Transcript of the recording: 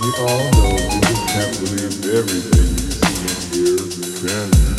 We all know you just can't believe everything you see and hear. Depends.